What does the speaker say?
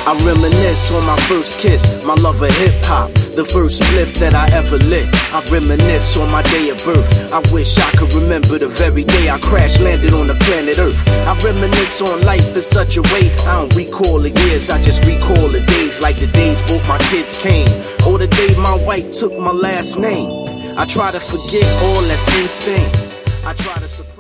I reminisce on my first kiss, my love of hip-hop, the first spliff that I ever lit. I reminisce on my day of birth. I wish I could remember the very day I crash landed on the planet Earth. I reminisce on life in such a way I don't recall the years, I just recall the days, like the days both my kids came, or the day my wife took my last name. I try to forget all that's insane. I try to suppress